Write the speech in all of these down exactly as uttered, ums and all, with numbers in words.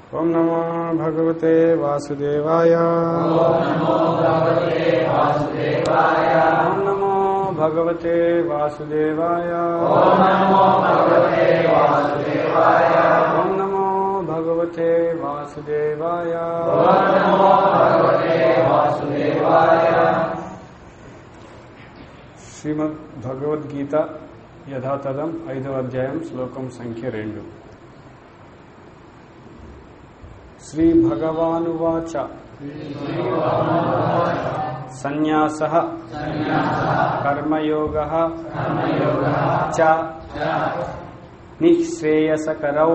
ఓం నమో భగవతే వాసుదేవాయ. ఓం నమో భగవతే వాసుదేవాయ. ఓం నమో భగవతే వాసుదేవాయ. ఓం నమో భగవతే వాసుదేవాయ. ఓం నమో భగవతే వాసుదేవాయ. ఓం నమో భగవతే వాసుదేవాయ. శ్రీమద్ భగవద్గీత యథాతథం ఐదవ అధ్యాయం శ్లోకం సంఖ్య రెండు. శ్రీ భగవానువాచ సన్యాసః కర్మయోగః చ నిశ్రేయసకరౌ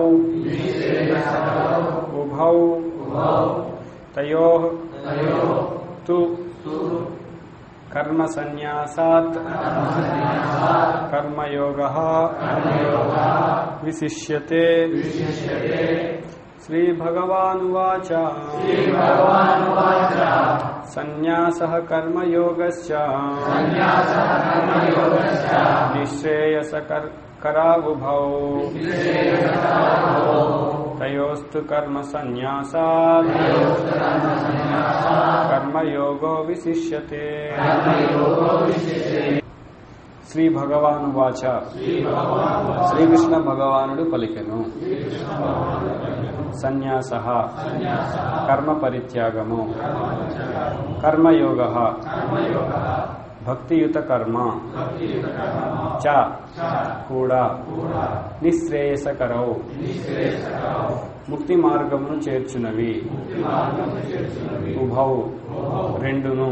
ఉభౌ తయోః తు కర్మ సన్యాసాత్ కర్మయోగః విశిష్యతే. శ్రీ భగవానువాచ సన్యాసః కర్మయోగశ్చ నిశ్రేయసకరావుభౌ తయోస్తు కర్మ సన్యాసాత్ కర్మయోగో విశిష్యతే. శ్రీ భగవానువాచ శ్రీకృష్ణ భగవానుడు పలికెను. సన్యాసః కర్మ పరిత్యాగము, కర్మయోగః భక్తియుత కర్మ, చ కూడా నిశ్రేయసకరౌ ముక్తి మార్గమును చేర్చునవి, ఉభౌ రెండును,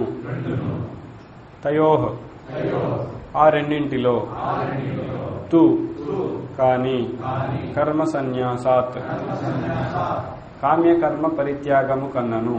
తయోః ఆ రెండింటిలో, తు కాని, కర్మ సన్యాసాత్ కామ్యకర్మ పరిత్యాగము కన్నను,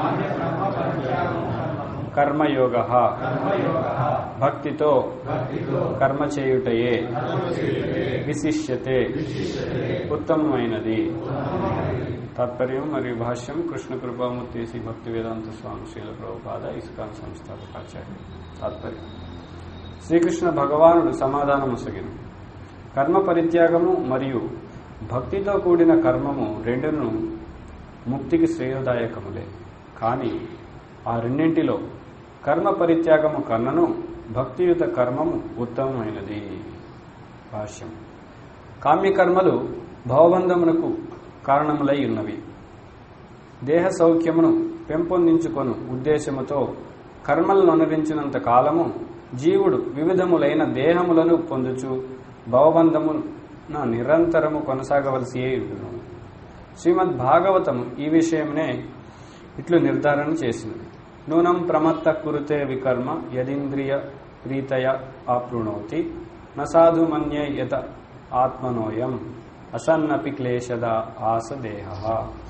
కర్మయోగః భక్తితో కర్మ చేయుటయే, విశిష్యతే ఉత్తమమైనది. తాత్పర్యం మరియు భాష్యం కృష్ణ కృపామూర్తి శ్రీ భక్తి వేదాంత స్వామి శ్రీల ప్రభుపాద ఇస్కాన్ సంస్థాపకాచార్య. తాత్పర్యం: శ్రీకృష్ణ భగవానుడు సమాధానముసగిను. కర్మ పరిత్యాగము మరియు భక్తితో కూడిన కర్మము రెండును ముక్తికి శ్రేయోదాయకములే. కానీ ఆ రెండింటిలో కర్మ పరిత్యాగము కన్నను భక్తియుత కర్మము ఉత్తమమైనది. భాష్యం: కామ్యకర్మలు భవబంధమునకు కారణములై ఉన్నవి. దేహ సౌఖ్యమును పెంపొందించుకొను ఉద్దేశముతో కర్మలను అనురించినంత కాలము జీవుడు వివిధములైన దేహములను పొందుచు భవబంధమున నిరంతరము కొనసాగవలసి ఉండును. శ్రీమద్ భాగవతము ఈ విషయమునే ఇట్లు నిర్ధారణ చేసినది. నూనం ప్రమత్త కురుతే వికర్మ యదింద్రియ ప్రీతయ ఆప్రుణోతి నసాధు మన్యే యత ఆత్మనోయం అసన్నపి క్లేశద ఆస దేహః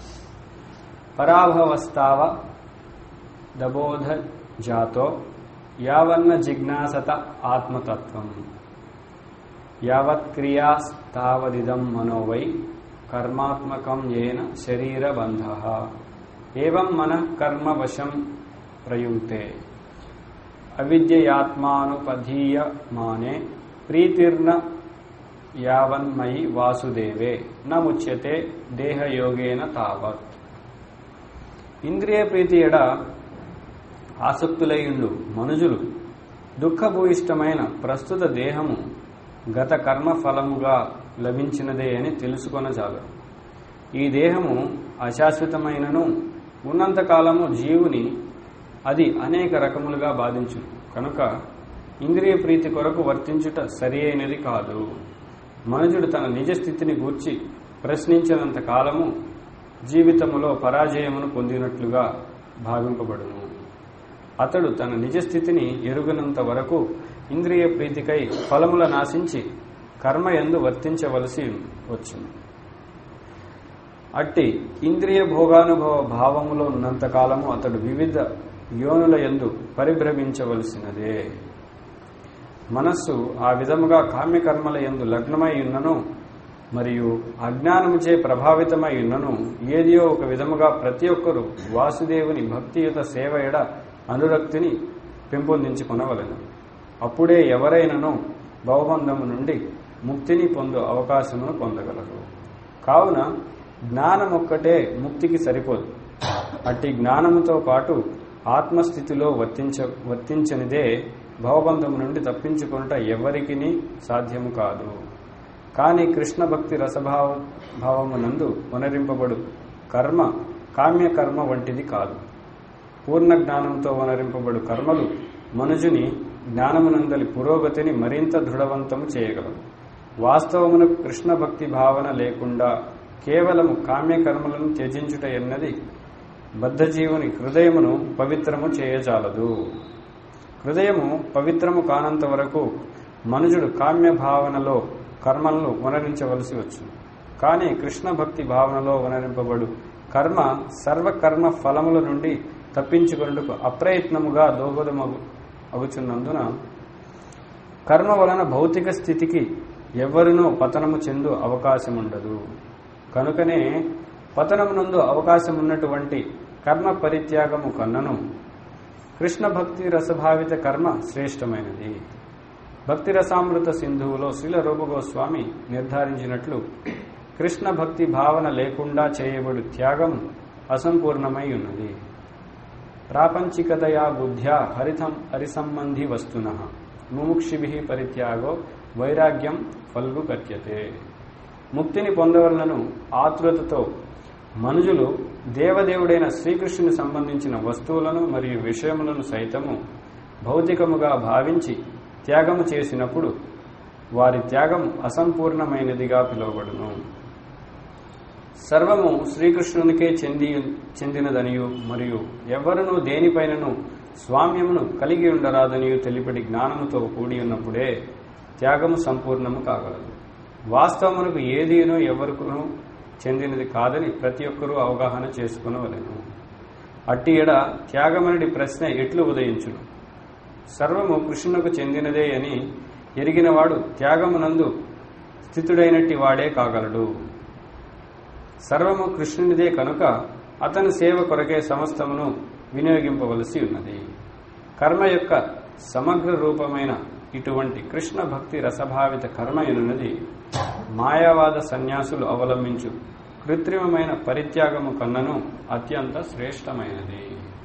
పరాభవస్తావ దబోధ జాతో యావన్న జిజ్ఞాసత ఆత్మతత్వం యావత్ క్రియాస్తావదిదం మనోవై కర్మాత్మకంయేన శరీరబంధః ఏవం మనః కర్మవశం ప్రయుక్తే అవిద్యయాత్మానుపధీయమానే ప్రీతిర్న యావన్మయి వాసుదేవే నముచ్యతే దేహయోగేన తావత్. ఇంద్రియ ప్రీతి ఎడ ఆసక్తులైయుండు మనుజులు దుఃఖభూయిష్టమైన ప్రస్తుత దేహము గత కర్మ ఫలముగా లభించినదే అని తెలుసుకొనజాలరు. ఈ దేహము అశాశ్వతమైనను ఉన్నంతకాలము జీవుని అది అనేక రకములుగా బాధించు కనుక ఇంద్రియ ప్రీతి కొరకు వర్తించుట సరి అయినది కాదు. మనుజుడు తన నిజస్థితిని గూర్చి ప్రశ్నించినంత కాలము జీవితములో పరాజయమును పొందినట్లుగా భావింపబడును. అతడు తన నిజస్థితిని ఎరుగనంత వరకు ఇంద్రియ ప్రీతికై ఫలముల నాశించి కర్మయందు వర్తించవలసి వచ్చును. అట్టి ఇంద్రియ భోగానుభవ భావములో ఉన్నంతకాలము అతడు వివిధ యోనుల యందు పరిభ్రమించవలసినదే. మనస్సు ఆ విధముగా కామ్యకర్మల యందు లగ్నమై ఉన్నను మరియు అజ్ఞానముచే ప్రభావితమై ఉన్నను ఏదియో ఒక విధముగా ప్రతి ఒక్కరూ వాసుదేవుని భక్తియుత సేవ ఎడ అనురక్తిని పెంపొందించుకొనవలెను. అప్పుడే ఎవరైనను భవబంధము నుండి ముక్తిని పొందు అవకాశమును పొందగలరు. కావున జ్ఞానం ఒక్కటే ముక్తికి సరిపోదు. అట్టి జ్ఞానముతో పాటు ఆత్మస్థితిలో వర్తించ వర్తించనిదే భవబంధం నుండి తప్పించుకొనుట ఎవరికిని సాధ్యము కాదు. కానీ కృష్ణ భక్తి రసభావ భావమునందు వనరింపబడు కర్మ కామ్యకర్మ వంటిది కాదు. పూర్ణ జ్ఞానంతో వనరింపబడు కర్మలు మనుజుని జ్ఞానమునందలి పురోగతిని మరింత దృఢవంతము చేయగలవు. వాస్తవమునకు కృష్ణ భక్తి భావన లేకుండా కేవలము కామ్యకర్మలను త్యజించుట ఎన్నది బద్ధజీవుని హృదయమును పవిత్రము చేయజాలదు. హృదయము పవిత్రము కానంత వరకు మనుజుడు కామ్య భావనలో కర్మలను వనరించవలసి వచ్చును. కానీ కృష్ణ భక్తి భావనలో వనరింపబడు కర్మ సర్వకర్మ ఫలముల నుండి తప్పించుకొనుటకు అప్రయత్నముగా దోహదమగు అగుచున్నందున కర్మ వలన భౌతిక స్థితికి ఎవ్వరునూ పతనము చెందు అవకాశముండదు. కనుకనే పతనమునందు అవకాశమున్నటువంటి కర్మ పరిత్యాగము కన్నను కృష్ణ భక్తి రసభావిత కర్మ శ్రేష్టమైనది. భక్తి రసామృత సింధువులో శ్రీల రూపగోస్వామి నిర్ధారించినట్లు కృష్ణ భక్తి భావన లేకుండా చేయబడు త్యాగం అసంపూర్ణమై ఉన్నది. ప్రాపంచికతయా బుద్ధ్యా హరితం హరిసంబంధి వస్తున ముముక్షిభి పరిత్యాగో వైరాగ్యం ఫల్గు కట్యతే. ముక్తిని పొందవలనను ఆతృతతో మనుజులు దేవదేవుడైన శ్రీకృష్ణుని సంబంధించిన వస్తువులను మరియు విషయములను సైతము భౌతికముగా భావించి త్యాగము చేసినప్పుడు వారి త్యాగం అసంపూర్ణమైనదిగా పిలువబడును. సర్వము శ్రీకృష్ణునికే చెంది చెందినదనియు మరియు ఎవరునూ దేనిపైనను స్వామ్యమును కలిగి ఉండరాదనియు తెలిపటి జ్ఞానముతో కూడి ఉన్నప్పుడే త్యాగము సంపూర్ణము కాగలదు. వాస్తవమునకు ఏదీనో ఎవరికును చెందినది కాదని ప్రతి ఒక్కరూ అవగాహన చేసుకునవలెను. అట్టి ఎడ త్యాగమనడి ప్రశ్న ఎట్లు ఉదయించును? సర్వము కృష్ణునకు చెందినదే అని ఎరిగినవాడు త్యాగమునందు స్థితుడైనట్టి వాడే కాగలడు. సర్వము కృష్ణునిదే కనుక అతని సేవ కొరకే సమస్తమును వినియోగింపవలసి ఉన్నది. కర్మ యొక్క సమగ్ర రూపమైన ఇటువంటి కృష్ణ భక్తి రసభావిత కర్మ ఎనున్నది మాయావాద సన్యాసులు అవలంబించు కృత్రిమమైన పరిత్యాగము కన్నను అత్యంత శ్రేష్టమైనది.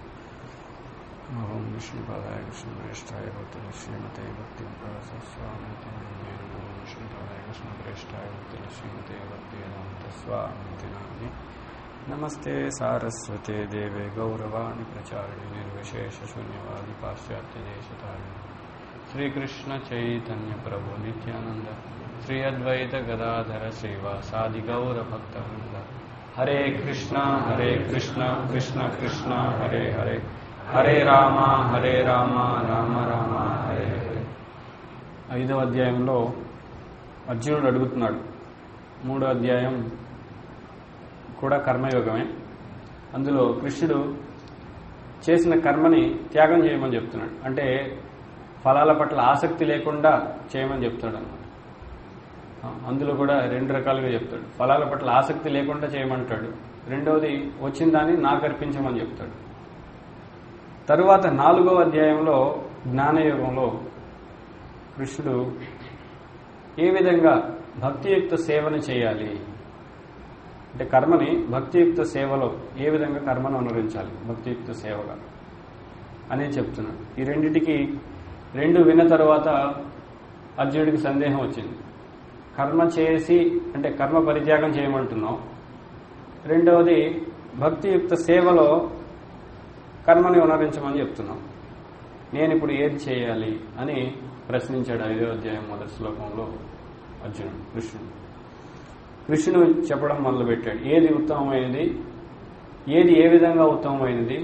ఓం విష్ణుపాదాయ కృష్ణప్రేష్ఠాయ భక్తుల శ్రీమతే భక్తి స్వామి విష్ణుపాదాయ కృష్ణప్రేష్ఠాయ భక్తుల శ్రీమతే భక్తి వేదాంత స్వామి నాని. నమస్తే సారస్వతే దేవే గౌరవాణి ప్రచారిణి నిర్విశేష శూన్యవాది పాశ్చాత్య దేశతారిణి శ్రీకృష్ణ చైతన్య ప్రభు నిత్యానంద శ్రీ అద్వైత గదాధర శ్రీవాసాది గౌర భక్తవృంద. హరే కృష్ణ హరే కృష్ణ కృష్ణ కృష్ణ హరే హరే హరే రామ హరే రామ రామ రామ హరే హరే. ఐదవ అధ్యాయంలో అర్జునుడు అడుగుతున్నాడు. మూడో అధ్యాయం కూడా కర్మయోగమే. అందులో కృష్ణుడు చేసిన కర్మని త్యాగం చేయమని చెప్తున్నాడు. అంటే ఫలాల పట్ల ఆసక్తి లేకుండా చేయమని చెప్తాడు అన్నమాట. అందులో కూడా రెండు రకాలుగా చెప్తాడు. ఫలాల పట్ల ఆసక్తి లేకుండా చేయమంటాడు. రెండవది వచ్చిన దాన్ని నాకు అర్పించమని చెప్తాడు. తరువాత నాలుగో అధ్యాయంలో జ్ఞానయోగంలో కృష్ణుడు ఏ విధంగా భక్తియుక్త సేవను చేయాలి అంటే కర్మని భక్తియుక్త సేవలో ఏ విధంగా కర్మను అనుసరించాలి భక్తియుక్త సేవగా అనేది చెప్తున్నాడు. ఈ రెండిటికి రెండు విన్న తర్వాత అర్జునుడికి సందేహం వచ్చింది. కర్మ చేసి అంటే కర్మ పరిత్యాగం చేయమంటున్నాం, రెండవది భక్తియుక్త సేవలో కర్మని ఉనరించమని చెప్తున్నాం, నేను ఇప్పుడు ఏది చేయాలి అని ప్రశ్నించాడు. ఐదో అధ్యాయం మొదటి శ్లోకంలో అర్జునుడు కృష్ణుడు కృష్ణుడు చెప్పడం మొదలుపెట్టాడు. ఏది ఉత్తమమైనది, ఏది ఏ విధంగా ఉత్తమమైనది.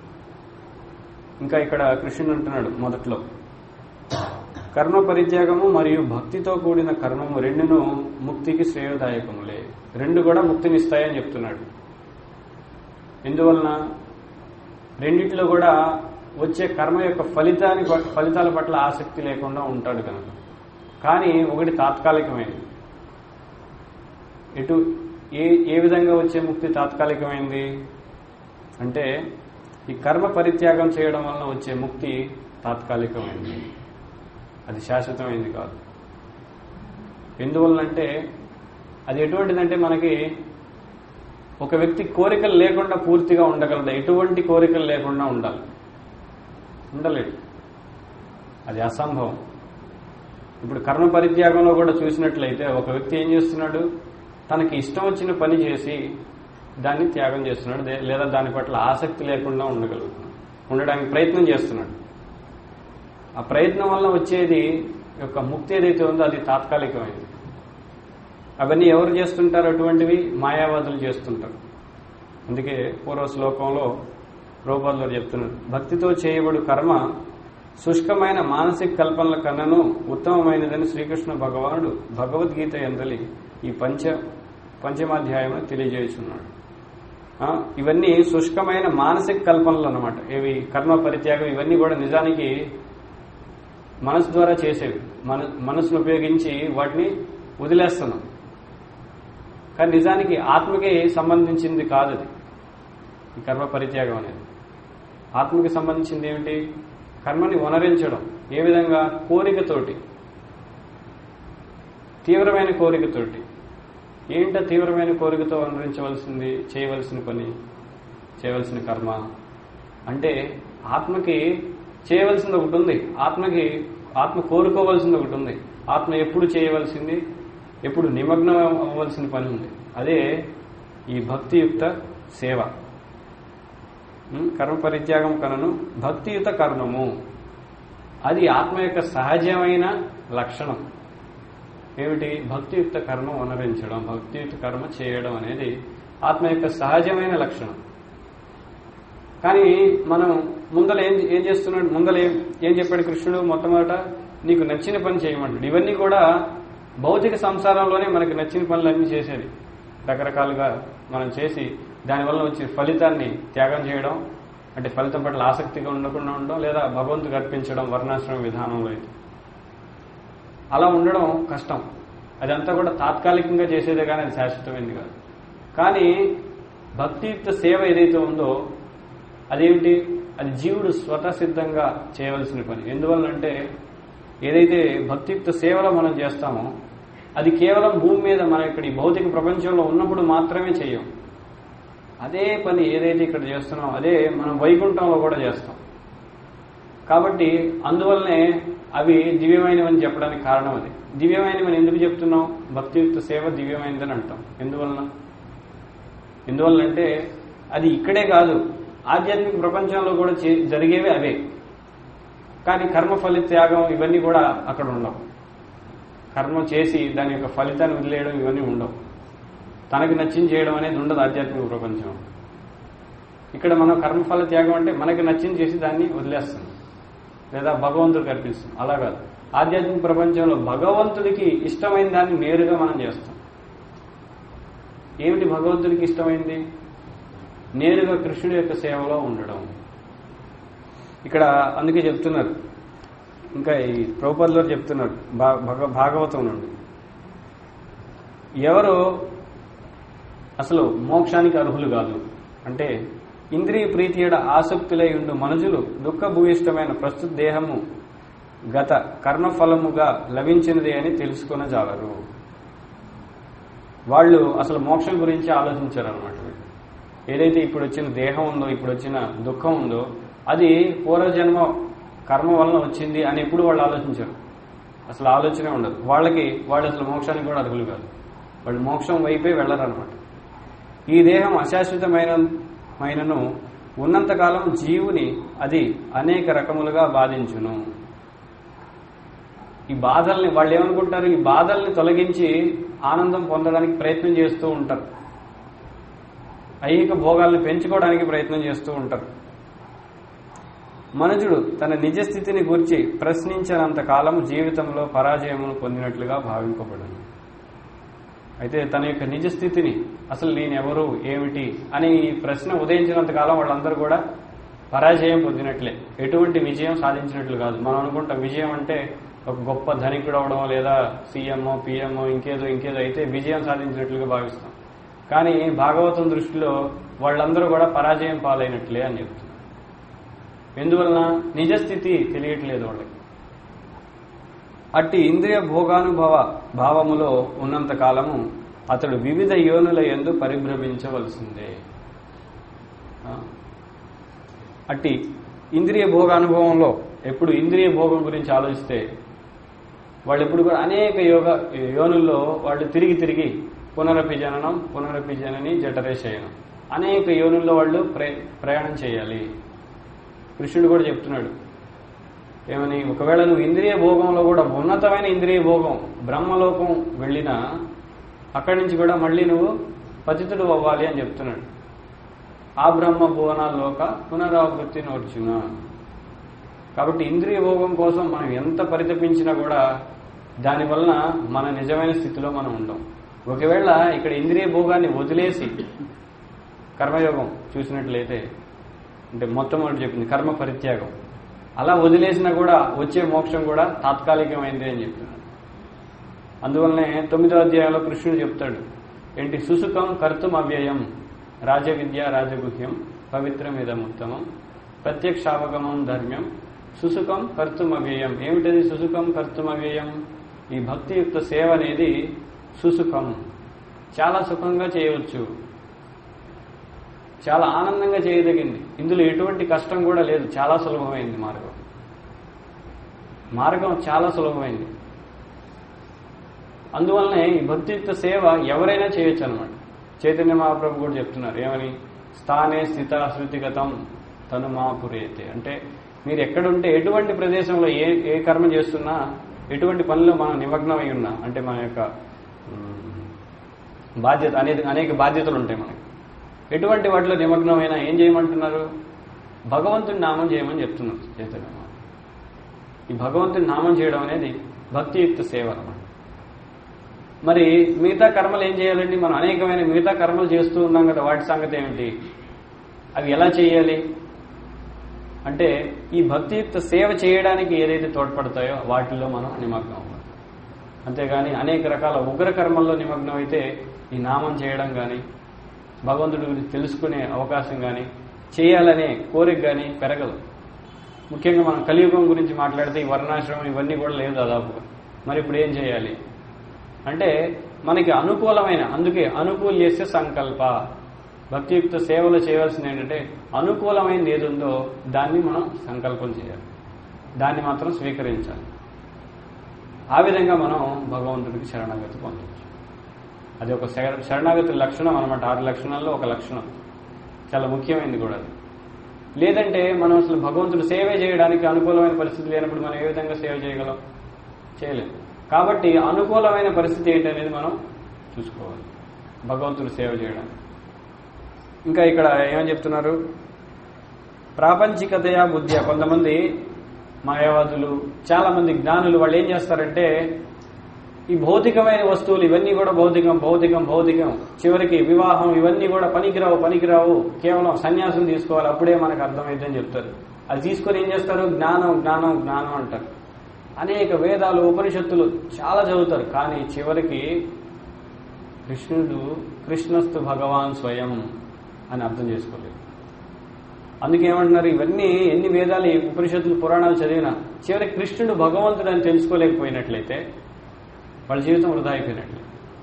ఇంకా ఇక్కడ కృష్ణుడు అంటున్నాడు మొదట్లో కర్మ పరిత్యాగము మరియు భక్తితో కూడిన కర్మము రెండును ముక్తికి శ్రేయోదాయకములే. రెండు కూడా ముక్తినిస్తాయని చెప్తున్నాడు. ఎందువలన రెండిట్లో కూడా వచ్చే కర్మ యొక్క ఫలితాన్ని ఫలితాల పట్ల ఆసక్తి లేకుండా ఉంటాడు కనుక. కానీ ఒకటి తాత్కాలికమైనది. ఎటు ఏ ఏ విధంగా వచ్చే ముక్తి తాత్కాలికమైంది అంటే ఈ కర్మ పరిత్యాగం చేయడం వలన వచ్చే ముక్తి తాత్కాలికమైంది, అది శాశ్వతమైంది కాదు. ఎందువలనంటే అది ఎటువంటిదంటే మనకి ఒక వ్యక్తి కోరికలు లేకుండా పూర్తిగా ఉండగలడు, ఎటువంటి కోరికలు లేకుండా ఉండాలి, ఉండలేడు, అది అసంభవం. ఇప్పుడు కర్మ పరిత్యాగంలో కూడా చూసినట్లయితే ఒక వ్యక్తి ఏం చేస్తున్నాడు, తనకి ఇష్టం వచ్చిన పని చేసి దాన్ని త్యాగం చేస్తున్నాడు, లేదా దాని పట్ల ఆసక్తి లేకుండా ఉండగలుగుతున్నాడు, ఉండడానికి ప్రయత్నం చేస్తున్నాడు. ఆ ప్రయత్నం వల్ల వచ్చేది యొక్క ముక్తి ఏదైతే ఉందో అది తాత్కాలికమైంది. అవన్నీ ఎవరు చేస్తుంటారు? అటువంటివి మాయావాదులు చేస్తుంటారు. అందుకే పూర్వ శ్లోకంలో రూపాల్లో చెప్తున్నారు, భక్తితో చేయబడు కర్మ శుష్కమైన మానసిక కల్పనల కన్నను ఉత్తమమైనదని శ్రీకృష్ణ భగవానుడు భగవద్గీత ఎందలి ఈ పంచ పంచమాధ్యాయంలో తెలియజేస్తున్నాడు. ఇవన్నీ శుష్కమైన మానసిక కల్పనలు అన్నమాట. ఇవి కర్మ పరిత్యాగం ఇవన్నీ కూడా నిజానికి మనసు ద్వారా చేసేవి, మన మనసును ఉపయోగించి వాటిని వదిలేస్తున్నాం. కానీ నిజానికి ఆత్మకి సంబంధించింది కాదు అది. ఈ కర్మ పరిత్యాగం అనేది ఆత్మకి సంబంధించింది ఏమిటి? కర్మని వనరించడం. ఏ విధంగా? కోరికతోటి, తీవ్రమైన కోరికతోటి. ఏంట తీవ్రమైన కోరికతో వనరించవలసింది, చేయవలసిన పని, చేయవలసిన కర్మ అంటే ఆత్మకి చేయవలసింది ఒకటి ఉంది, ఆత్మకి ఆత్మ కోరుకోవలసింది ఒకటి ఉంది. ఆత్మ ఎప్పుడు చేయవలసింది, ఎప్పుడు నిమగ్నం అవ్వవలసిన పని ఉంది. అదే ఈ భక్తియుక్త సేవ. కర్మ పరిత్యాగం కనను భక్తియుత కర్మము, అది ఆత్మ యొక్క సహజమైన లక్షణం. ఏమిటి? భక్తియుక్త కర్మ వనరించడం, భక్తియుక్త కర్మ చేయడం అనేది ఆత్మ యొక్క సహజమైన లక్షణం. కానీ మనం ముందల ఏం ఏం చేస్తున్నాడు? ముందల ఏం ఏం చెప్పాడు కృష్ణుడు? మొట్టమొదట నీకు నచ్చిన పని చేయమంటాడు. ఇవన్నీ కూడా భౌతిక సంసారంలోనే మనకి నచ్చిన పనులన్నీ చేసేది. రకరకాలుగా మనం చేసి దానివల్ల వచ్చే ఫలితాన్ని త్యాగం చేయడం, అంటే ఫలితం పట్ల ఆసక్తిగా ఉండకుండా ఉండడం, లేదా భగవంతుడికి అర్పించడం వర్ణాశ్రమ విధానంలో అయితే. అలా ఉండడం కష్టం. అదంతా కూడా తాత్కాలికంగా చేసేదే కానీ అది శాశ్వతమైంది కాదు. కానీ భక్తియుక్త సేవ ఏదైతే ఉందో అదేమిటి? అది జీవుడు స్వతసిద్ధంగా చేయవలసిన పని. ఎందువల్లంటే ఏదైతే భక్తియుక్త సేవలో మనం చేస్తామో అది కేవలం భూమి మీద మనం ఇక్కడ ఈ భౌతిక ప్రపంచంలో ఉన్నప్పుడు మాత్రమే చెయ్యం. అదే పని ఏదైతే ఇక్కడ చేస్తున్నామో అదే మనం వైకుంఠంలో కూడా చేస్తాం. కాబట్టి అందువల్లనే అవి దివ్యమైనవని చెప్పడానికి కారణం అది. దివ్యమైనవని ఎందుకు చెప్తున్నాం? భక్తియుక్త సేవ దివ్యమైనదని అంటాం. ఎందువలన? ఎందువల్లంటే అది ఇక్కడే కాదు, ఆధ్యాత్మిక ప్రపంచంలో కూడా జరిగేవి అవే. కానీ కర్మ ఫలిత త్యాగం ఇవన్నీ కూడా అక్కడ ఉండవు. కర్మ చేసి దాని యొక్క ఫలితాన్ని వదిలేయడం ఇవన్నీ ఉండవు. తనకి నచ్చింది చేయడం అనేది ఉండదు ఆధ్యాత్మిక ప్రపంచం. ఇక్కడ మనం కర్మఫల త్యాగం అంటే మనకి నచ్చింది చేసి దాన్ని వదిలేస్తాం, లేదా భగవంతుడికి అర్పిస్తాం. అలా కాదు. ఆధ్యాత్మిక ప్రపంచంలో భగవంతుడికి ఇష్టమైన దాన్ని నేరుగా మనం చేస్తాం. ఏమిటి భగవంతుడికి ఇష్టమైంది? నేరుగా కృష్ణుడి యొక్క సేవలో ఉండడం. ఇక్కడ అందుకే చెప్తున్నారు, ఇంకా ఈ ప్రభుపాదులు చెప్తున్నారు భాగవతం నుండి, ఎవరు అసలు మోక్షానికి అర్హులు కాదు అంటే ఇంద్రియ ప్రీతియడ ఆసక్తులై ఉండు మనుజులు దుఃఖభూయిష్టమైన ప్రస్తుత దేహము గత కర్మఫలముగా లభించినది అని తెలుసుకొనజాలరు. వాళ్ళు అసలు మోక్షం గురించి ఆలోచించారు అనమాట. ఏదైతే ఇప్పుడు వచ్చిన దేహం ఉందో, ఇప్పుడు వచ్చిన దుఃఖం ఉందో అది పూర్వజన్మ కర్మ వలన వచ్చింది అని ఎప్పుడు వాళ్ళు ఆలోచించారు. అసలు ఆలోచనే ఉండదు వాళ్ళకి. వాళ్ళు అసలు మోక్షానికి కూడా అర్హులు కాదు. వాళ్ళు మోక్షం వైపే వెళ్లరనమాట. ఈ దేహం అశాశ్వతమైనను ఉన్నంతకాలం జీవుని అది అనేక రకములుగా బాధించును. ఈ బాధల్ని వాళ్ళు ఏమనుకుంటారు? ఈ బాధల్ని తొలగించి ఆనందం పొందడానికి ప్రయత్నం చేస్తూ ఉంటారు, ఐహిక భోగాల్ని పెంచుకోవడానికి ప్రయత్నం చేస్తూ ఉంటారు. మనుజుడు తన నిజస్థితిని గురించి ప్రశ్నించినంత కాలము జీవితంలో పరాజయమును పొందినట్లుగా భావింపబడను. అయితే తన యొక్క నిజస్థితిని, అసలు నేనెవరు, ఏమిటి అని ఈ ప్రశ్న ఉదయించినంత కాలం వాళ్ళందరూ కూడా పరాజయం పొందినట్లే, ఎటువంటి విజయం సాధించినట్లు కాదు. మనం అనుకుంటాం విజయం అంటే ఒక గొప్ప ధనికుడు అవడం, లేదా సీఎంఓ పిఎంఓ ఇంకేదో ఇంకేదో అయితే విజయం సాధించినట్లుగా భావిస్తాం. కానీ భాగవతం దృష్టిలో వాళ్ళందరూ కూడా పరాజయం పాలైనట్లే అని చెప్తున్నారు. ఎందువలన? నిజస్థితి తెలియట్లేదు వాళ్ళకి. అట్టి ఇంద్రియ భోగానుభవ భావములో ఉన్నంత కాలము అతడు వివిధ యోనుల యందు పరిభ్రమించవలసిందే. అట్టి ఇంద్రియ భోగ అనుభవంలో ఎప్పుడు ఇంద్రియ భోగం గురించి ఆలోచిస్తే వాళ్ళు ఎప్పుడు కూడా అనేక యోగ యోనుల్లో వాళ్ళు తిరిగి తిరిగి పునరపి జననం పునరపి జనని జఠరేశయనం అనేక యోనుల్లో వాళ్ళు ప్రయాణం చేయాలి. కృష్ణుడు కూడా చెప్తున్నాడు ఏమని, ఒకవేళ నువ్వు ఇంద్రియ భోగంలో కూడా ఉన్నతమైన ఇంద్రియ భోగం బ్రహ్మలోకం వెళ్ళినా అక్కడి నుంచి కూడా మళ్ళీ నువ్వు పతితుడు అవ్వాలి అని చెప్తున్నాడు. ఆ బ్రహ్మ భువనాల్లోక పునరావృత్తి నోర్చున. కాబట్టి ఇంద్రియ భోగం కోసం మనం ఎంత పరితపించినా కూడా దానివలన మన నిజమైన స్థితిలో మనం ఉండం. ఒకవేళ ఇక్కడ ఇంద్రియ భోగాన్ని వదిలేసి కర్మయోగం చూసినట్లయితే, అంటే మొట్టమొదటి చెప్పింది కర్మ పరిత్యాగం, అలా వదిలేసినా కూడా వచ్చే మోక్షం కూడా తాత్కాలికమైంది అని చెప్తున్నాడు. అందువల్లనే తొమ్మిదో అధ్యాయంలో కృష్ణుడు చెప్తాడు ఏంటి, సుసుఖం కర్తుం అవ్యయం రాజవిద్య రాజగుహ్యం పవిత్రమిదముత్తమం ప్రత్యక్షావగమం ధర్మ్యం సుసుఖం కర్తుం అవ్యయం. ఏమిటది సుసుఖం కర్తుం అవ్యయం? ఈ భక్తియుక్త సేవ అనేది సుసుఖం, చాలా సుఖంగా చేయవచ్చు, చాలా ఆనందంగా చేయదగింది. ఇందులో ఎటువంటి కష్టం కూడా లేదు, చాలా సులభమైంది మార్గం. మార్గం చాలా సులభమైంది. అందువల్లనే ఈ భక్తియుక్త సేవ ఎవరైనా చేయొచ్చు అనమాట. చైతన్య మహాప్రభు కూడా చెప్తున్నారు ఏమని, స్థానే స్థిత శృతిగతం తను మాపురేతే. అంటే మీరు ఎక్కడుంటే ఎటువంటి ప్రదేశంలో ఏ ఏ కర్మ చేస్తున్నా ఎటువంటి పనిలో మనం నిమగ్నమై ఉన్నా, అంటే మన యొక్క బాధ్యత అనేది అనేక బాధ్యతలు ఉంటాయి మనకి, ఎటువంటి వాటిలో నిమగ్నమైనా ఏం చేయమంటున్నారు, భగవంతుని నామం చేయమని చెప్తున్నారు చైతన్య. ఈ భగవంతుని నామం చేయడం అనేది భక్తియుక్త సేవ అన్నమాట. మరి మిగతా కర్మలు ఏం చేయాలండి? మనం అనేకమైన మిగతా కర్మలు చేస్తూ ఉన్నాం కదా, వాటి సంగతి ఏమిటి, అవి ఎలా చేయాలి అంటే ఈ భక్తియుక్త సేవ చేయడానికి ఏదైతే తోడ్పడతాయో వాటిల్లో మనం నిమగ్నం అవ్వాలి. అంతేగాని అనేక రకాల ఉగ్ర కర్మల్లో నిమగ్నం అయితే ఈ నామం చేయడం కానీ భగవంతుడి గురించి తెలుసుకునే అవకాశం కానీ చేయాలనే కోరిక కానీ పెరగదు. ముఖ్యంగా మనం కలియుగం గురించి మాట్లాడితే ఈ వర్ణాశ్రమం ఇవన్నీ కూడా లేవు దాదాపుగా. మరి ఇప్పుడు ఏం చేయాలి అంటే మనకి అనుకూలమైన, అందుకే అనుకూల్యస్య సంకల్ప, భక్తియుక్త సేవలు చేయవలసింది ఏంటంటే అనుకూలమైనది ఏది ఉందో దాన్ని మనం సంకల్పం చేయాలి, దాన్ని మాత్రం స్వీకరించాలి. ఆ విధంగా మనం భగవంతుడికి శరణాగతి పొందవచ్చు. అది ఒక శరణాగతి లక్షణం అనమాట. ఆరు లక్షణాల్లో ఒక లక్షణం, చాలా ముఖ్యమైనది కూడా అది. లేదంటే మనం అసలు భగవంతుడు సేవ చేయడానికి అనుకూలమైన పరిస్థితి లేనప్పుడు మనం ఏ విధంగా సేవ చేయగలం? చేయలేం. కాబట్టి అనుకూలమైన పరిస్థితి ఏంటనేది మనం చూసుకోవాలి భగవంతుడు సేవ చేయడానికి. ఇంకా ఇక్కడ ఏమని చెప్తున్నారు, ప్రాపంచికతయా బుద్ధ్య. కొంతమంది మాయావాదులు, చాలా మంది జ్ఞానులు వాళ్ళు ఏం చేస్తారంటే ఈ భౌతికమైన వస్తువులు ఇవన్నీ కూడా భౌతికం భౌతికం భౌతికం, చివరికి వివాహం ఇవన్నీ కూడా పనికిరావు పనికిరావు, కేవలం సన్యాసం తీసుకోవాలి అప్పుడే మనకు అర్థమైందని చెప్తారు. అది తీసుకొని ఏం చేస్తారు, జ్ఞానం జ్ఞానం జ్ఞానం అంటారు. అనేక వేదాలు ఉపనిషత్తులు చాలా చదువుతారు, కానీ చివరికి కృష్ణుడు కృష్ణస్తు భగవాన్ స్వయం అని అర్థం చేసుకోలేదు. అందుకేమంటున్నారు, ఇవన్నీ ఎన్ని వేదాలు ఉపనిషత్తులు పురాణాలు చదివినా చివరికి కృష్ణుడు భగవంతుడు అని తెలుసుకోలేకపోయినట్లయితే వాళ్ళ జీవితం వృధా అయిపోయినట్లే.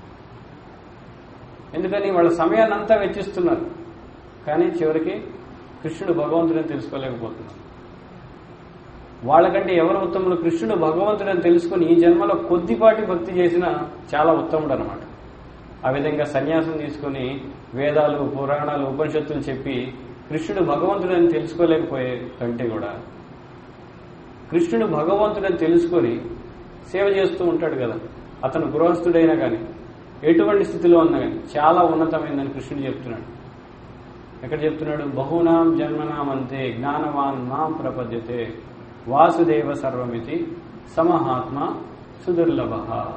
ఎందుకని వాళ్ళ సమయాన్ని అంతా వెచ్చిస్తున్నారు, కానీ చివరికి కృష్ణుడు భగవంతుడని తెలుసుకోలేకపోతున్నారు. వాళ్ళకంటే ఎవరు ఉత్తములు? కృష్ణుడు భగవంతుడని తెలుసుకుని ఈ జన్మలో కొద్దిపాటి భక్తి చేసినా చాలా ఉత్తముడు అనమాట. ఆ విధంగా సన్యాసం తీసుకుని వేదాలు పురాణాలు ఉపనిషత్తులు చెప్పి కృష్ణుడు భగవంతుడని తెలుసుకోలేకపోయే కంటే కూడా కృష్ణుడు భగవంతుడని తెలుసుకొని సేవ చేస్తూ ఉంటాడు కదా. అతను గృహస్థుడైనా కానీ ఎటువంటి స్థితిలో ఉన్నా కానీ చాలా ఉన్నతమైందని కృష్ణుడు చెప్తున్నాడు. ఎక్కడ చెప్తున్నాడు? బహూనాం జన్మనాం అంతే జ్ఞానవాన్ మాం ప్రపద్యతే వాసుదేవ సర్వమితి సమహాత్మ సుదుర్లభ.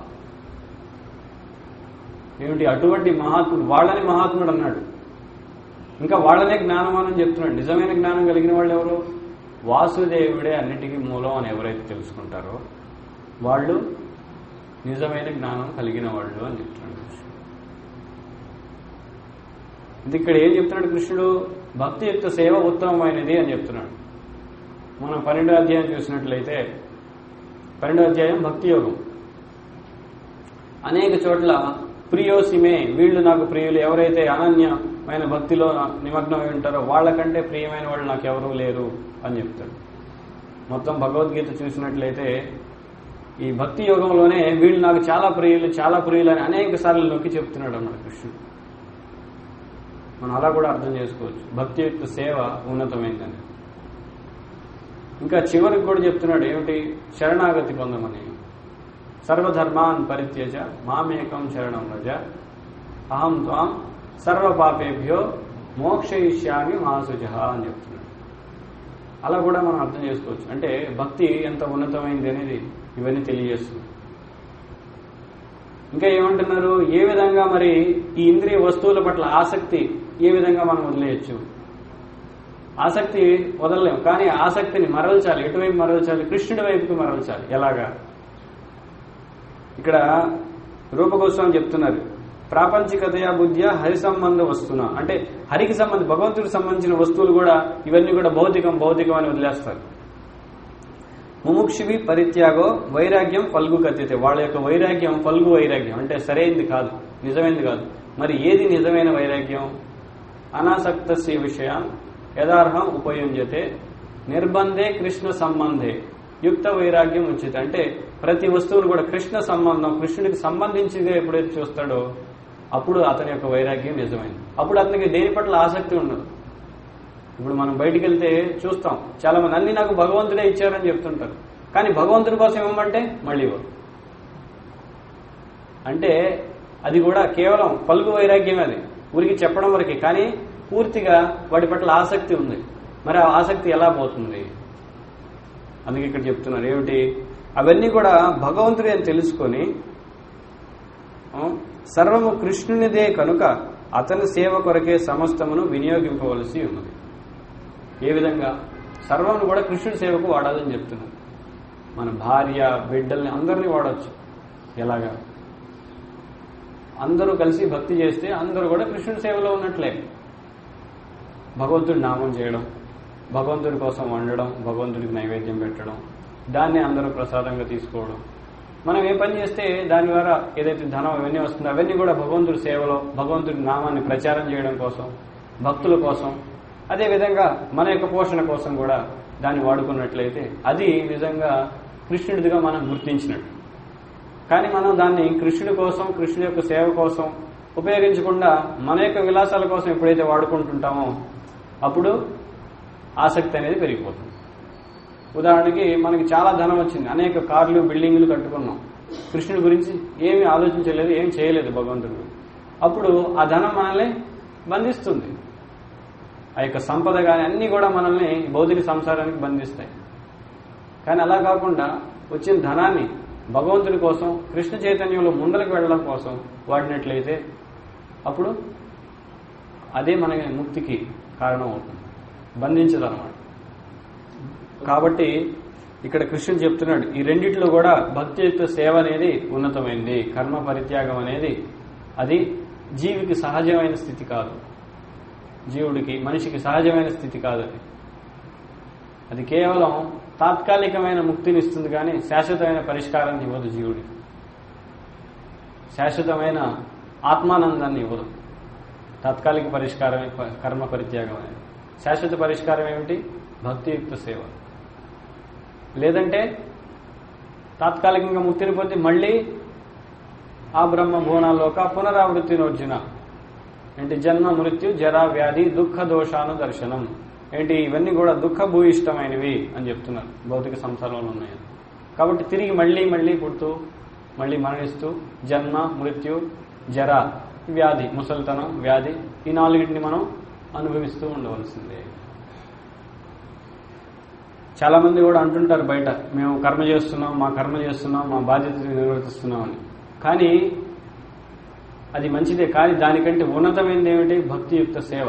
ఏమిటి అటువంటి మహాత్ముడు? వాళ్ళని మహాత్ముడు అన్నాడు, ఇంకా వాళ్ళనే జ్ఞానవాన్ అని చెప్తున్నాడు. నిజమైన జ్ఞానం కలిగిన వాళ్ళు ఎవరు? వాసుదేవుడే అన్నిటికీ మూలం అని ఎవరైతే తెలుసుకుంటారో వాళ్ళు నిజమైన జ్ఞానం కలిగిన వాళ్ళు అని చెప్తున్నాడు కృష్ణుడు. ఇది ఇక్కడ ఏం చెప్తున్నాడు కృష్ణుడు? భక్తియుక్త సేవ ఉత్తమమైనది అని చెప్తున్నాడు. మనం పన్నెండో అధ్యాయం చూసినట్లయితే పన్నెండో అధ్యాయం భక్తి యోగం. అనేక చోట్ల ప్రియోసిమే, వీళ్ళు నాకు ప్రియులు. ఎవరైతే అనన్యమైన భక్తిలో నిమగ్నమై ఉంటారో వాళ్ళకంటే ప్రియమైన వాళ్ళు నాకు ఎవరూ లేరు అని చెప్తాడు. మొత్తం భగవద్గీత చూసినట్లయితే ఈ భక్తి యోగంలోనే వీళ్ళు నాకు చాలా ప్రియులు చాలా ప్రియులు అని అనేక సార్లు నొక్కి చెప్తున్నాడు అన్నమాట కృష్ణుడు. మనం అలా కూడా అర్థం చేసుకోవచ్చు, భక్తి యొక్క సేవ ఉన్నతమైందని. ఇంకా చివరికి కూడా చెప్తున్నాడు ఏమిటి, శరణాగతి పొందమని. సర్వధర్మాన్ పరిత్యజ మామేకం శరణం వ్రజ అహం త్వాం సర్వపాపేభ్యో మోక్షయిష్యామి మాసుజ అని చెప్తున్నాడు. అలా కూడా మనం అర్థం చేసుకోవచ్చు. అంటే భక్తి ఎంత ఉన్నతమైంది అనేది ఇవన్నీ తెలియజేస్తుంది. ఇంకా ఏమంటున్నారు, ఏ విధంగా మరి ఈ ఇంద్రియ వస్తువుల పట్ల ఆసక్తి ఏ విధంగా మనం వదిలేయచ్చు. ఆసక్తి వదలలేము, కానీ ఆసక్తిని మరల్చాలి. ఎటువైపు మరల్చాలి? కృష్ణుడి వైపుకి మరల్చాలి. ఎలాగా? ఇక్కడ రూపగోస్వామి చెప్తున్నారు, ప్రాపంచికతయా బుద్ధ్యా హరి సంబంధ వస్తున, అంటే హరికి సంబంధ భగవంతుడికి సంబంధించిన వస్తువులు కూడా ఇవన్నీ కూడా భౌతికం భౌతికం అని వదిలేస్తారు. ముముక్షువి పరిత్యాగో వైరాగ్యం ఫల్గు కథితే, వాళ్ళ యొక్క వైరాగ్యం ఫల్గు వైరాగ్యం, అంటే సరైనది కాదు, నిజమైనది కాదు. మరి ఏది నిజమైన వైరాగ్యం? అనాసక్తస్య విషయం యదార్హం ఉపయుంజతే నిర్బంధే కృష్ణ సంబంధే యుక్త వైరాగ్యం ఉచిత. అంటే ప్రతి వస్తువును కూడా కృష్ణ సంబంధం, కృష్ణుడికి సంబంధించిగా ఎప్పుడైతే చూస్తాడో అప్పుడు అతని యొక్క వైరాగ్యం నిజమైంది. అప్పుడు అతనికి దేని పట్ల ఆసక్తి ఉండదు. ఇప్పుడు మనం బయటికి వెళ్తే చూస్తాం, చాలా మంది అన్ని నాకు భగవంతుడే ఇచ్చారని చెప్తుంటారు, కానీ భగవంతుడి కోసం ఇవ్వమంటే మళ్ళీ ఇవ్వరు. అంటే అది కూడా కేవలం పలుకు వైరాగ్యం, అది ఊరికి చెప్పడం వరకే, కానీ పూర్తిగా వాటి పట్ల ఆసక్తి ఉంది. మరి ఆ ఆసక్తి ఎలా పోతుంది? అందుకే ఇక్కడ చెప్తున్నారు ఏమిటి, అవన్నీ కూడా భగవంతుడే అని తెలుసుకొని సర్వము కృష్ణునిదే కనుక అతని సేవ కొరకే సమస్తమును వినియోగింపవలసి ఉన్నది. ఏ విధంగా? సర్వమును కూడా కృష్ణుడి సేవకు వాడాలని చెప్తున్నారు. మన భార్య బిడ్డల్ని అందరినీ వాడచ్చు. ఎలాగా? అందరూ కలిసి భక్తి చేస్తే అందరూ కూడా కృష్ణుడి సేవలో ఉన్నట్లే. భగవంతుడి నామం చేయడం, భగవంతుడి కోసం వండడం, భగవంతుడికి నైవేద్యం పెట్టడం, దాన్ని అందరూ ప్రసాదంగా తీసుకోవడం. మనం ఏ పని చేస్తే దాని ద్వారా ఏదైతే ధనం అవన్నీ వస్తుందో అవన్నీ కూడా భగవంతుడి సేవలో, భగవంతుడి నామాన్ని ప్రచారం చేయడం కోసం, భక్తుల కోసం, అదేవిధంగా మన యొక్క పోషణ కోసం కూడా దాన్ని వాడుకున్నట్లయితే అది నిజంగా కృష్ణుడిదిగా మనం గుర్తించినట్టు. కానీ మనం దాన్ని కృష్ణుడి కోసం, కృష్ణుడి యొక్క సేవ కోసం ఉపయోగించకుండా మన యొక్క విలాసాల కోసం ఎప్పుడైతే వాడుకుంటుంటామో అప్పుడు ఆసక్తి అనేది పెరిగిపోతుంది. ఉదాహరణకి మనకి చాలా ధనం వచ్చింది, అనేక కార్లు బిల్డింగ్లు కట్టుకున్నాం, కృష్ణుడి గురించి ఏమీ ఆలోచించలేదు, ఏం చేయలేదు భగవంతుడు. అప్పుడు ఆ ధనం మనల్ని బంధిస్తుంది. ఆ యొక్క సంపద కానీ అన్నీ కూడా మనల్ని భౌతిక సంసారానికి బంధిస్తాయి. కానీ అలా కాకుండా వచ్చిన ధనాన్ని భగవంతుడి కోసం, కృష్ణ చైతన్యంలో ముందరకు వెళ్ళడం కోసం వాడినట్లయితే అప్పుడు అదే మన ముక్తికి కారణం అవుతుంది, బంధించదు అన్నమాట. కాబట్టి ఇక్కడ కృష్ణుడు చెప్తున్నాడు, ఈ రెండిట్లో కూడా భక్తి యొక్క సేవ అనేది ఉన్నతమైంది. కర్మ పరిత్యాగం అనేది అది జీవికి సహజమైన స్థితి కాదు, జీవుడికి మనిషికి సహజమైన స్థితి కాదు. అది అది కేవలం తాత్కాలికమైన ముక్తిని ఇస్తుంది, కానీ శాశ్వతమైన పరిష్కారాన్ని ఇవ్వదు. జీవుడికి శాశ్వతమైన ఆత్మానందాన్ని ఇవ్వదు. తాత్కాలిక పరిష్కారమే కర్మ పరిత్యాగం అనేది. శాశ్వత పరిష్కారం ఏమిటి? భక్తియుక్త సేవ. లేదంటే తాత్కాలికంగా ముక్తిని పొంది మళ్ళీ ఆ బ్రహ్మ భువనాల్లోక పునరావృత్తినోర్జున ఏంటి, జన్మ మృత్యు జరా వ్యాధి దుఃఖ దోషాను దర్శనం ఏంటి, ఇవన్నీ కూడా దుఃఖ భూయిష్టమైనవి అని చెప్తున్నారు, భౌతిక సంసారంలో ఉన్నాయి. కాబట్టి తిరిగి మళ్ళీ మళ్ళీ పుడుతూ మళ్ళీ మరణిస్తూ జన్మ మృత్యు జర వ్యాధి, ముసలితనం వ్యాధి, ఈ నాలుగింటిని మనం అనుభవిస్తూ ఉండవలసిందే. చాలా మంది కూడా అంటుంటారు బయట, మేము కర్మ చేస్తున్నాం, మా కర్మ చేస్తున్నాం, మా బాధ్యతను నిర్వర్తిస్తున్నాం అని. కానీ అది మంచిదే, కానీ దానికంటే ఉన్నతమైనది ఏమిటి? భక్తియుక్త సేవ.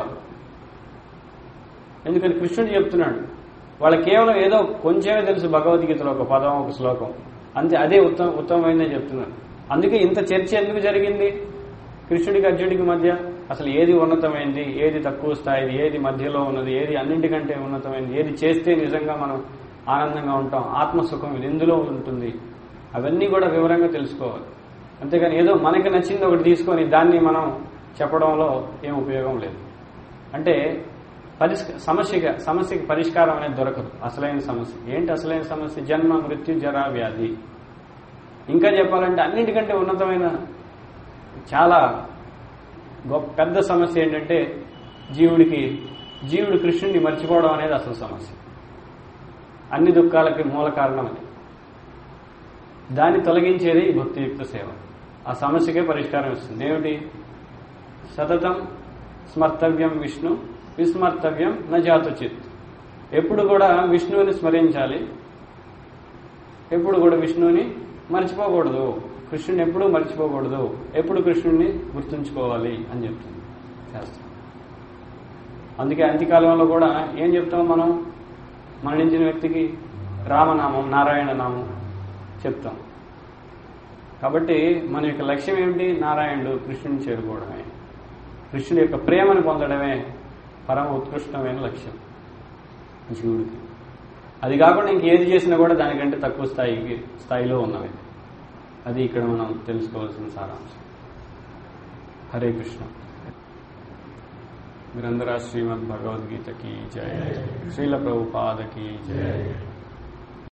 ఎందుకని కృష్ణుడు చెప్తున్నాడు, వాళ్ళ కేవలం ఏదో కొంచెమే తెలుసు భగవద్గీతలో, ఒక పదం ఒక శ్లోకం అంతే, అదే ఉత్తమ ఉత్తమమైందని చెప్తున్నాడు. అందుకే ఇంత చర్చ ఎందుకు జరిగింది కృష్ణుడికి అర్జునుడికి మధ్య? అసలు ఏది ఉన్నతమైంది, ఏది తక్కువ స్థాయిది, ఏది మధ్యలో ఉన్నది, ఏది అన్నింటికంటే ఉన్నతమైనది, ఏది చేస్తే నిజంగా మనం ఆనందంగా ఉంటాం, ఆత్మసుఖం ఇది ఎందులో ఉంటుంది, అవన్నీ కూడా వివరంగా తెలుసుకోవాలి. అంతేగాని ఏదో మనకి నచ్చింది ఒకటి తీసుకొని దాన్ని మనం చెప్పడంలో ఏం ఉపయోగం లేదు. అంటే పరిష్క సమస్యగా సమస్యకి పరిష్కారం అనేది దొరకదు. అసలైన సమస్య ఏంటి? అసలైన సమస్య జన్మ, మృత్యు, జరా, వ్యాధి. ఇంకా చెప్పాలంటే అన్నింటికంటే ఉన్నతమైన చాలా గొప్ప పెద్ద సమస్య ఏంటంటే జీవుడికి జీవుడు కృష్ణుడిని మర్చిపోవడం అనేది అసలు సమస్య. అన్ని దుఃఖాలకి మూల కారణం అది. దాన్ని తొలగించేది భక్తియుక్త సేవ. ఆ సమస్యకే పరిష్కారం ఇస్తుంది. ఏమిటి? సతతం స్మర్తవ్యం విష్ణు విస్మర్తవ్యం నజాతుచిత్. ఎప్పుడు కూడా విష్ణువుని స్మరించాలి, ఎప్పుడు కూడా విష్ణువుని మర్చిపోకూడదు, కృష్ణుని ఎప్పుడూ మర్చిపోకూడదు, ఎప్పుడు కృష్ణుడిని గుర్తుంచుకోవాలి అని చెప్తుంది శాస్త్రం. అందుకే అంత్యకాలంలో కూడా ఏం చెప్తాం మనం? మరణించిన వ్యక్తికి రామనామం, నారాయణ నామం చెప్తాం. కాబట్టి మన యొక్క లక్ష్యం ఏమిటి? నారాయణుడు కృష్ణుని చేరుకోవడమే, కృష్ణుడి యొక్క ప్రేమను పొందడమే పరమ ఉత్కృష్టమైన లక్ష్యం జీవుడికి. అది కాకుండా ఇంకేది చేసినా కూడా దానికంటే తక్కువ స్థాయికి స్థాయిలో ఉన్నవి. అది ఇక్కడ మనం తెలుసుకోవాల్సిన సారాంశం. హరే కృష్ణ. గ్రంథరాజ్ శ్రీమద్ భగవద్గీత కీ జయ, శ్రీల ప్రభుపాద కీ జయ.